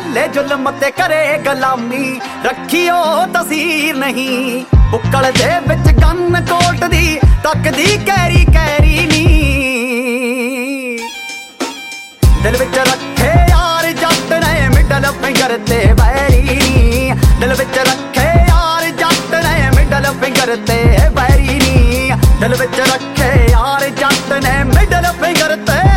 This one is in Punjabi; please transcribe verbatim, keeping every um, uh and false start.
ਚੱਲੇ ਜ਼ੁਲਮ ਤੇ ਕਰੇ ਗੁਲਾਮੀ, ਰੱਖਿਓ ਤਸੀਰ ਨਹੀਂ। ਬੁੱਕਲ ਦੇ ਵਿੱਚ ਗੰਨ ਕੋਟ ਦੀ ਤੱਕਦੀ ਕੈਰੀ ਕੈਰੀ ਨੀ, ਦਿਲ ਵਿੱਚ ਰੱਖੇ ਯਾਰ ਜੱਟ ਨੇ ਮਿਡਲ ਫਿੰਗਰ ਤੇ ਵੈਰੀ ਨੀ। ਦਿਲ ਵਿੱਚ ਰੱਖੇ ਯਾਰ ਜੱਟ ਨੇ ਮਿਡਲ ਫਿੰਗਰ ਤੇ ਵੈਰੀ ਨੀ। ਦਿਲ ਵਿੱਚ ਰੱਖੇ ਯਾਰ ਜੱਟ ਨੇ ਮਿਡਲ ਫਿੰਗਰ ਤੇ